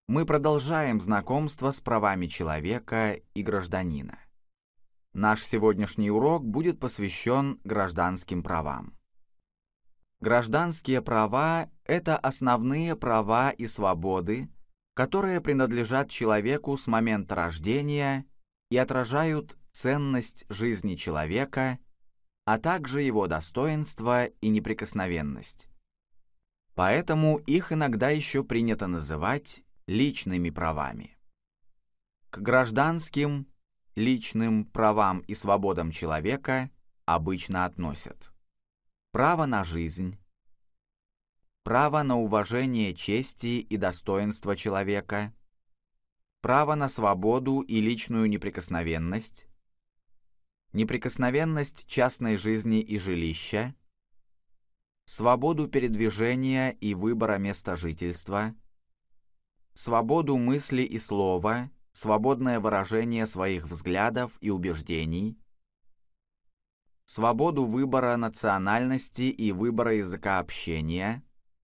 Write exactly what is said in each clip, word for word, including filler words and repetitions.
Мы продолжаем знакомство с правами человека и гражданина. Наш сегодняшний урок будет посвящен гражданским правам. Гражданские права – это основные права и свободы, которые принадлежат человеку с момента рождения и отражают ценность жизни человека, а также его достоинство и неприкосновенность. Поэтому их иногда еще принято называть личными правами. К гражданским, личным правам и свободам человека обычно относят право на жизнь, право на уважение чести и достоинства человека, право на свободу и личную неприкосновенность, неприкосновенность частной жизни и жилища, свободу передвижения и выбора места жительства, свободу мысли и слова, свободное выражение своих взглядов и убеждений, свободу выбора национальности и выбора языка общения,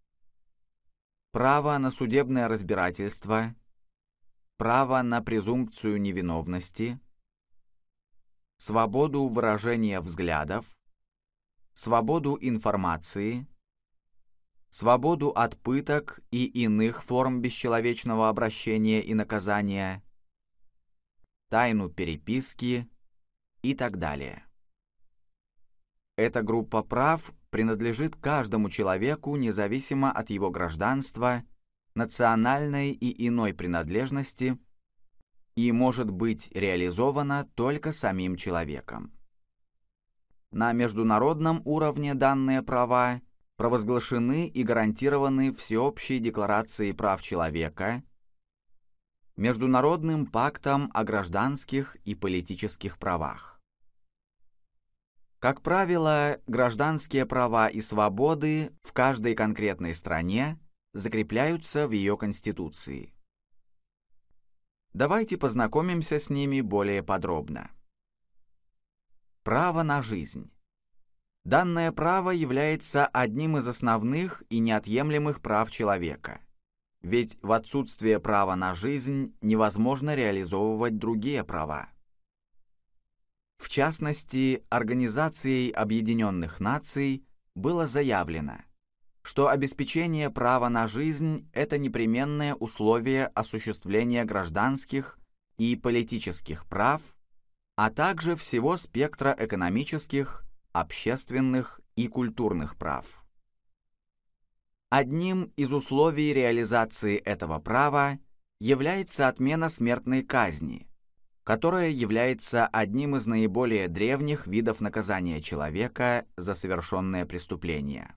право на судебное разбирательство, право на презумпцию невиновности, свободу выражения взглядов, свободу информации, свободу от пыток и иных форм бесчеловечного обращения и наказания, тайну переписки и так далее. Эта группа прав принадлежит каждому человеку независимо от его гражданства, национальной и иной принадлежности и может быть реализована только самим человеком. На международном уровне данные права провозглашены и гарантированы Всеобщей декларацией прав человека, Международным пактом о гражданских и политических правах. Как правило, гражданские права и свободы в каждой конкретной стране закрепляются в ее Конституции. Давайте познакомимся с ними более подробно. Право на жизнь. Данное право является одним из основных и неотъемлемых прав человека, ведь в отсутствие права на жизнь невозможно реализовывать другие права. В частности, Организацией Объединенных Наций было заявлено, что обеспечение права на жизнь – это непременное условие осуществления гражданских и политических прав, а также всего спектра экономических, общественных и культурных прав. Одним из условий реализации этого права является отмена смертной казни, которая является одним из наиболее древних видов наказания человека за совершенное преступление.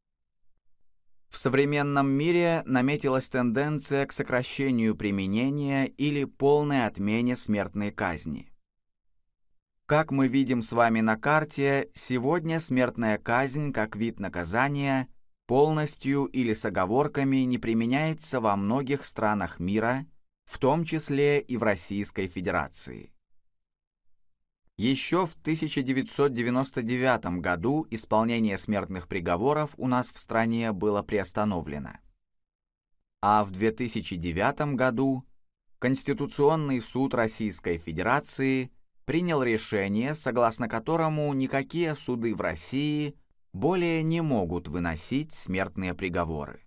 В современном мире наметилась тенденция к сокращению применения или полной отмене смертной казни. Как мы видим с вами на карте, сегодня смертная казнь как вид наказания полностью или с оговорками не применяется во многих странах мира, в том числе и в Российской Федерации. Еще в тысяча девятьсот девяносто девятом году исполнение смертных приговоров у нас в стране было приостановлено. А в две тысячи девятом году Конституционный суд Российской Федерации принял решение, согласно которому никакие суды в России более не могут выносить смертные приговоры.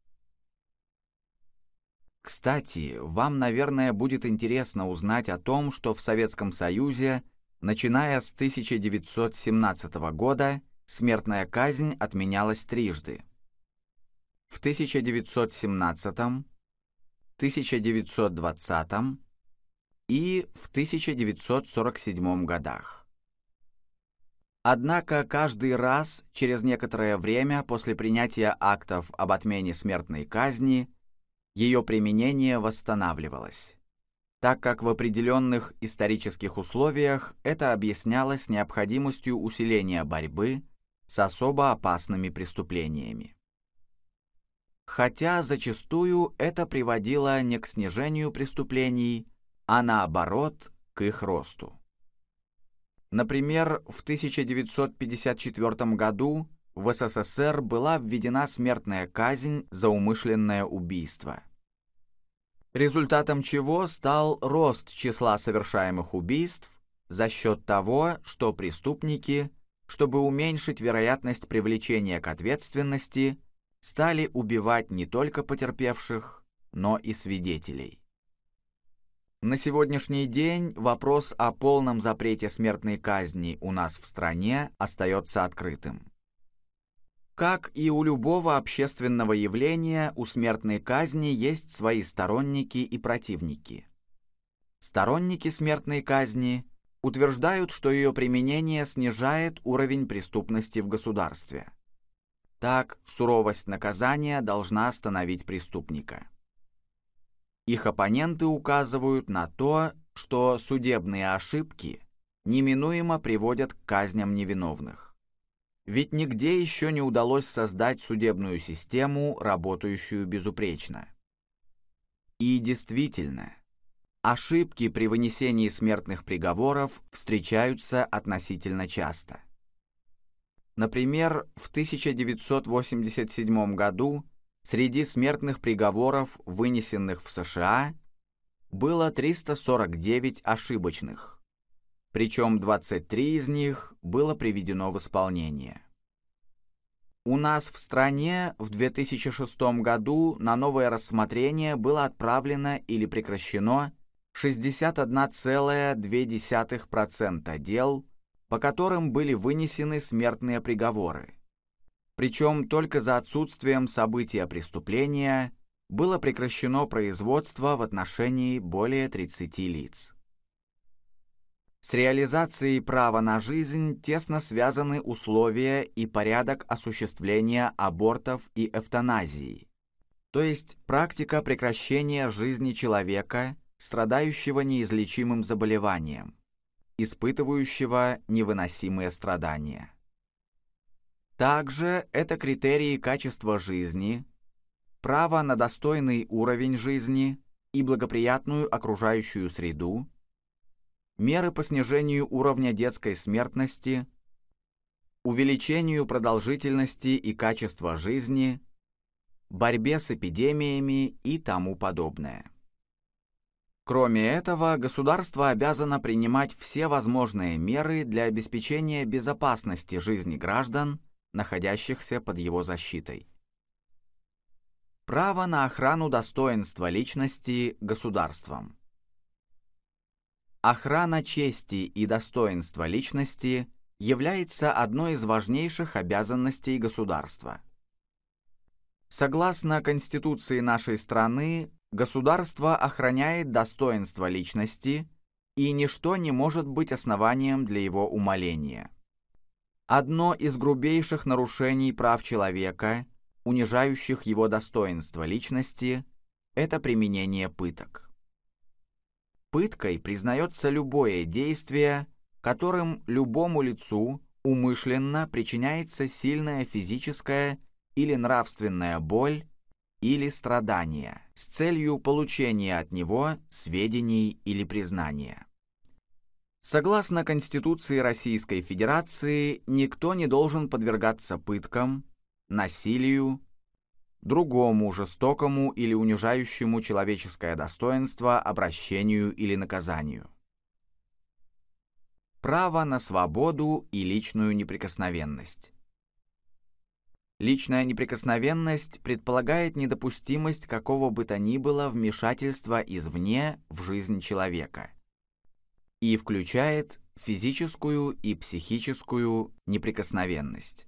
Кстати, вам, наверное, будет интересно узнать о том, что в Советском Союзе, начиная с тысяча девятьсот семнадцатого года, смертная казнь отменялась трижды. В тысяча девятьсот семнадцатом, тысяча девятьсот двадцатом и в тысяча девятьсот сорок седьмом годах. Однако каждый раз, через некоторое время после принятия актов об отмене смертной казни, ее применение восстанавливалось, так как в определенных исторических условиях это объяснялось необходимостью усиления борьбы с особо опасными преступлениями. Хотя зачастую это приводило не к снижению преступлений, а наоборот, к их росту. Например, в тысяча девятьсот пятьдесят четвёртом году в СССР была введена смертная казнь за умышленное убийство. результатом чего стал рост числа совершаемых убийств за счет того, что преступники, чтобы уменьшить вероятность привлечения к ответственности, стали убивать не только потерпевших, но и свидетелей. На сегодняшний день вопрос о полном запрете смертной казни у нас в стране остается открытым. Как и у любого общественного явления, у смертной казни есть свои сторонники и противники. Сторонники смертной казни утверждают, что ее применение снижает уровень преступности в государстве. Так, суровость наказания должна остановить преступника. Их оппоненты указывают на то, что судебные ошибки неминуемо приводят к казням невиновных. Ведь нигде еще не удалось создать судебную систему, работающую безупречно. И действительно, ошибки при вынесении смертных приговоров встречаются относительно часто. Например, в тысяча девятьсот восемьдесят седьмом году среди смертных приговоров, вынесенных в США, было триста сорок девять ошибочных, причем двадцать три из них было приведено в исполнение. У нас в стране в две тысячи шестом году на новое рассмотрение было отправлено или прекращено шестьдесят одна целая две десятых процента дел, по которым были вынесены смертные приговоры. Причем только за отсутствием события преступления было прекращено производство в отношении более тридцати лиц. С реализацией права на жизнь тесно связаны условия и порядок осуществления абортов и эвтаназии, то есть практика прекращения жизни человека, страдающего неизлечимым заболеванием, испытывающего невыносимые страдания. Также это критерии качества жизни, право на достойный уровень жизни и благоприятную окружающую среду, меры по снижению уровня детской смертности, увеличению продолжительности и качества жизни, борьбе с эпидемиями и тому подобное. Кроме этого, государство обязано принимать все возможные меры для обеспечения безопасности жизни граждан, находящихся под его защитой. Право на охрану достоинства личности государством. Охрана чести и достоинства личности является одной из важнейших обязанностей государства. Согласно Конституции нашей страны, государство охраняет достоинство личности, и ничто не может быть основанием для его умаления. Одно из грубейших нарушений прав человека, унижающих его достоинство личности, это применение пыток. Пыткой признается любое действие, которым любому лицу умышленно причиняется сильная физическая или нравственная боль или страдание с целью получения от него сведений или признания. Согласно Конституции Российской Федерации, никто не должен подвергаться пыткам, насилию, другому жестокому или унижающему человеческое достоинство обращению или наказанию. Право на свободу и личную неприкосновенность. Личная неприкосновенность предполагает недопустимость какого бы то ни было вмешательства извне в жизнь человека и включает физическую и психическую неприкосновенность.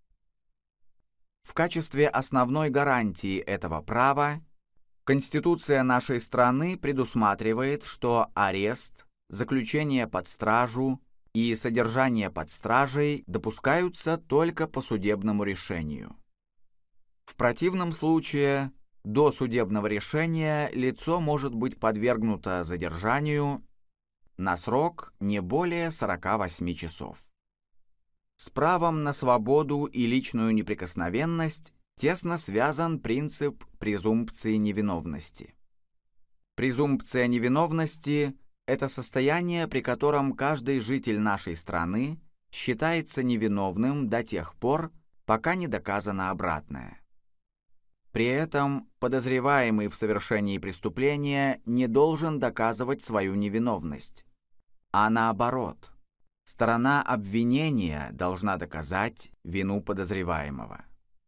В качестве основной гарантии этого права Конституция нашей страны предусматривает, что арест, заключение под стражу и содержание под стражей допускаются только по судебному решению. В противном случае, до судебного решения лицо может быть подвергнуто задержанию на срок не более сорока восьми часов. С правом на свободу и личную неприкосновенность тесно связан принцип презумпции невиновности. Презумпция невиновности – это состояние, при котором каждый житель нашей страны считается невиновным до тех пор, пока не доказано обратное. При этом подозреваемый в совершении преступления не должен доказывать свою невиновность, а наоборот, сторона обвинения должна доказать вину подозреваемого.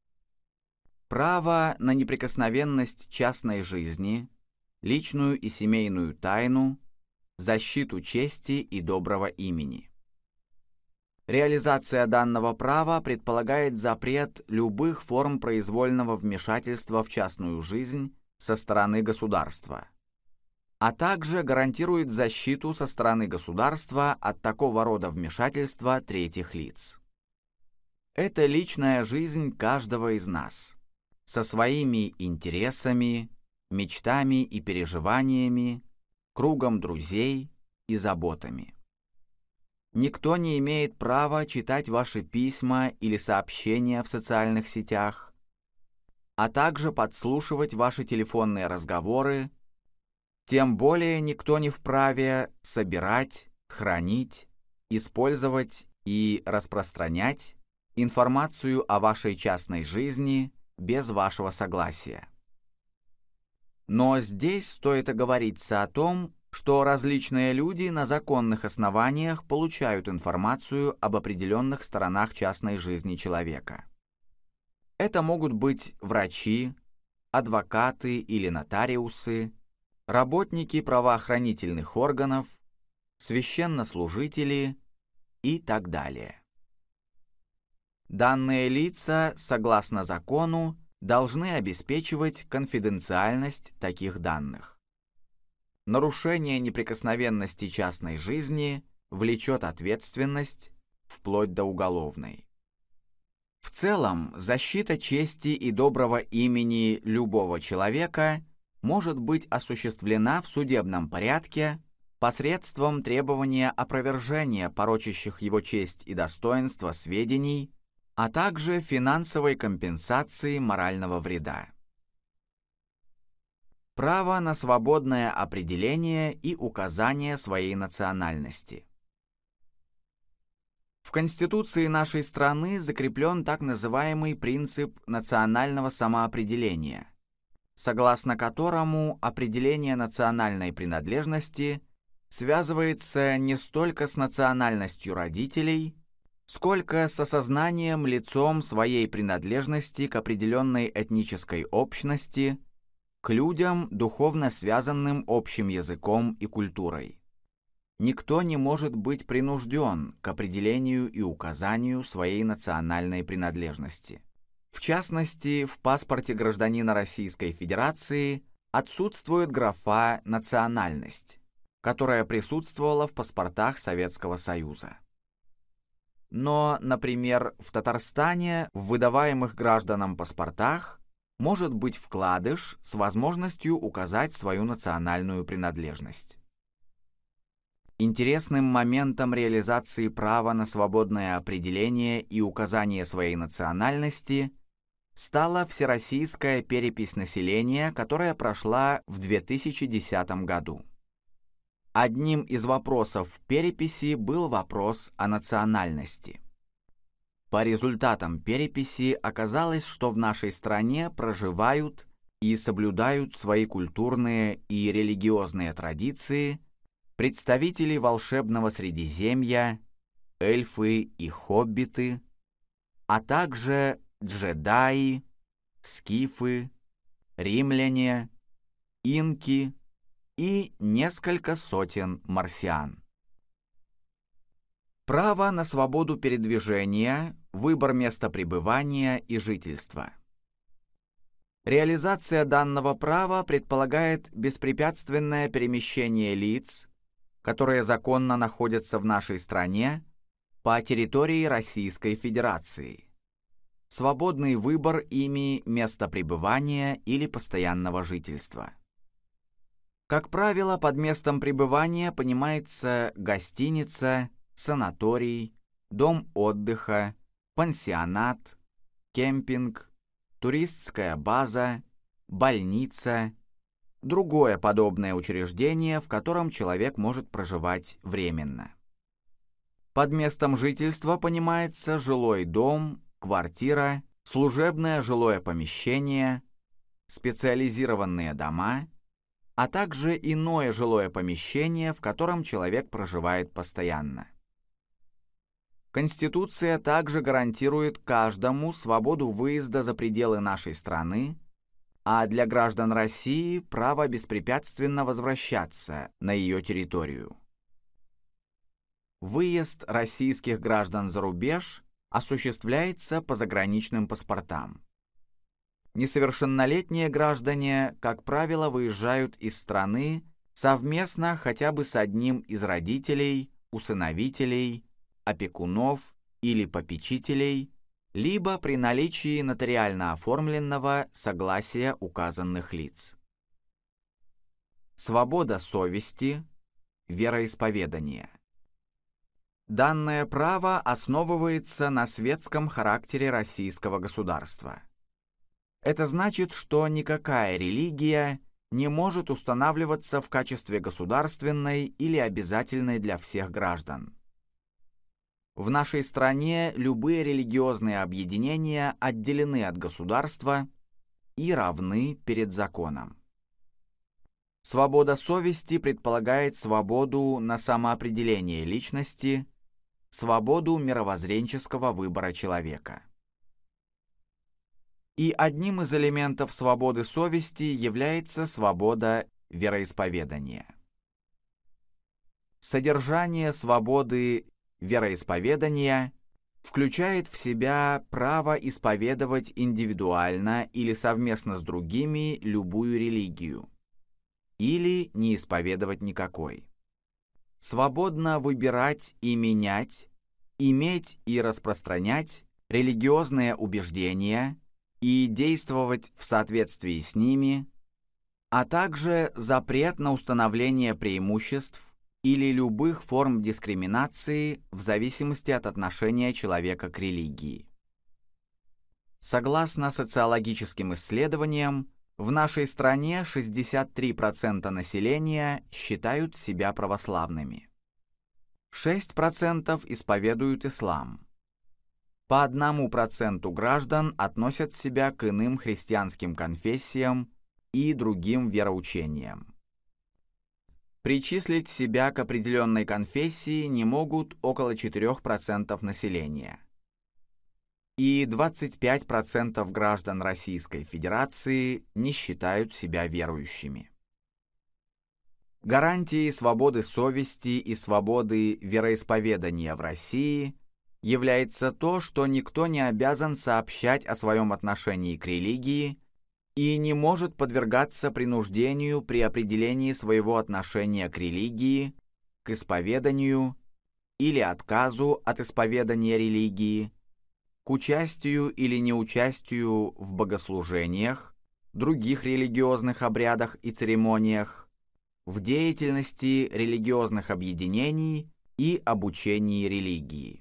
Право на неприкосновенность частной жизни, личную и семейную тайну, защиту чести и доброго имени. Реализация данного права предполагает запрет любых форм произвольного вмешательства в частную жизнь со стороны государства, а также гарантирует защиту со стороны государства от такого рода вмешательства третьих лиц. Это личная жизнь каждого из нас, со своими интересами, мечтами и переживаниями, кругом друзей и заботами. Никто не имеет права читать ваши письма или сообщения в социальных сетях, а также подслушивать ваши телефонные разговоры, тем более никто не вправе собирать, хранить, использовать и распространять информацию о вашей частной жизни без вашего согласия. Но здесь стоит оговориться о том, что различные люди на законных основаниях получают информацию об определенных сторонах частной жизни человека. Это могут быть врачи, адвокаты или нотариусы, работники правоохранительных органов, священнослужители и так далее. Данные лица, согласно закону, должны обеспечивать конфиденциальность таких данных. Нарушение неприкосновенности частной жизни влечет ответственность вплоть до уголовной. В целом, защита чести и доброго имени любого человека может быть осуществлена в судебном порядке посредством требования опровержения порочащих его честь и достоинство сведений, а также финансовой компенсации морального вреда. Право на свободное определение и указание своей национальности. В Конституции нашей страны закреплен так называемый принцип национального самоопределения, согласно которому определение национальной принадлежности связывается не столько с национальностью родителей, сколько с осознанием лицом своей принадлежности к определенной этнической общности, к людям, духовно связанным общим языком и культурой. Никто не может быть принужден к определению и указанию своей национальной принадлежности. В частности, в паспорте гражданина Российской Федерации отсутствует графа «национальность», которая присутствовала в паспортах Советского Союза. Но, например, в Татарстане в выдаваемых гражданам паспортах может быть вкладыш с возможностью указать свою национальную принадлежность. Интересным моментом реализации права на свободное определение и указание своей национальности стала Всероссийская перепись населения, которая прошла в две тысячи десятом году. Одним из вопросов переписи был вопрос о национальности. По результатам переписи оказалось, что в нашей стране проживают и соблюдают свои культурные и религиозные традиции представители волшебного Средиземья, эльфы и хоббиты, а также джедаи, скифы, римляне, инки и несколько сотен марсиан. Право на свободу передвижения, выбор места пребывания и жительства. Реализация данного права предполагает беспрепятственное перемещение лиц, которые законно находятся в нашей стране, по территории Российской Федерации. Свободный выбор ими места пребывания или постоянного жительства. Как правило, под местом пребывания понимается гостиница, санаторий, дом отдыха, пансионат, кемпинг, туристская база, больница, другое подобное учреждение, в котором человек может проживать временно. Под местом жительства понимается жилой дом, квартира, служебное жилое помещение, специализированные дома, а также иное жилое помещение, в котором человек проживает постоянно. Конституция также гарантирует каждому свободу выезда за пределы нашей страны, а для граждан России право беспрепятственно возвращаться на ее территорию. Выезд российских граждан за рубеж осуществляется по заграничным паспортам. Несовершеннолетние граждане, как правило, выезжают из страны совместно хотя бы с одним из родителей, усыновителей, опекунов или попечителей, либо при наличии нотариально оформленного согласия указанных лиц. Свобода совести, вероисповедания. Данное право основывается на светском характере российского государства. Это значит, что никакая религия не может устанавливаться в качестве государственной или обязательной для всех граждан. В нашей стране любые религиозные объединения отделены от государства и равны перед законом. Свобода совести предполагает свободу на самоопределение личности, свободу мировоззренческого выбора человека. И одним из элементов свободы совести является свобода вероисповедания. Содержание свободы вероисповедания включает в себя право исповедовать индивидуально или совместно с другими любую религию, или не исповедовать никакой. Свободно выбирать и менять, иметь и распространять религиозные убеждения и действовать в соответствии с ними, а также запрет на установление преимуществ или любых форм дискриминации в зависимости от отношения человека к религии. Согласно социологическим исследованиям, в нашей стране шестьдесят три процента населения считают себя православными. шесть процентов исповедуют ислам. По одному проценту граждан относят себя к иным христианским конфессиям и другим вероучениям. Причислить себя к определенной конфессии не могут около четырех процентов населения. И двадцать пять процентов граждан Российской Федерации не считают себя верующими. Гарантией свободы совести и свободы вероисповедания в России является то, что никто не обязан сообщать о своем отношении к религии и не может подвергаться принуждению при определении своего отношения к религии, к исповеданию или отказу от исповедания религии, к участию или неучастию в богослужениях, других религиозных обрядах и церемониях, в деятельности религиозных объединений и обучении религии.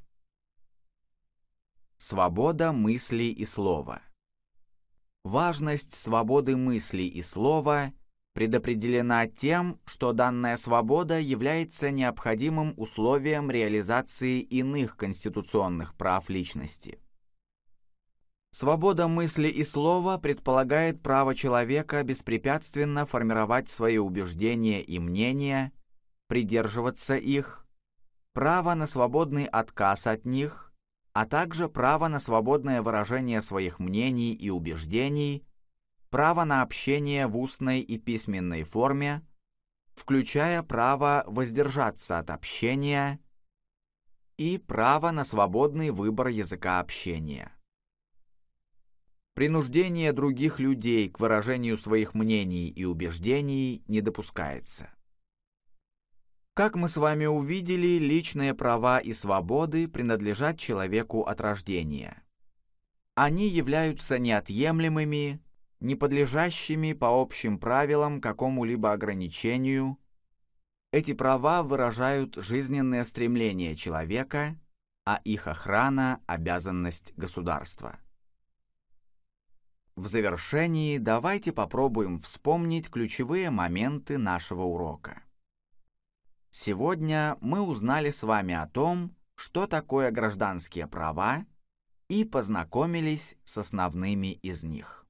Свобода мысли и слова. Важность свободы мысли и слова предопределена тем, что данная свобода является необходимым условием реализации иных конституционных прав личности. Свобода мысли и слова предполагает право человека беспрепятственно формировать свои убеждения и мнения, придерживаться их, право на свободный отказ от них, а также право на свободное выражение своих мнений и убеждений, право на общение в устной и письменной форме, включая право воздержаться от общения и право на свободный выбор языка общения. Принуждение других людей к выражению своих мнений и убеждений не допускается. Как мы с вами увидели, личные права и свободы принадлежат человеку от рождения. Они являются неотъемлемыми, не подлежащими по общим правилам какому-либо ограничению. Эти права выражают жизненное стремление человека, а их охрана – обязанность государства. В завершении давайте попробуем вспомнить ключевые моменты нашего урока. Сегодня мы узнали с вами о том, что такое гражданские права, и познакомились с основными из них.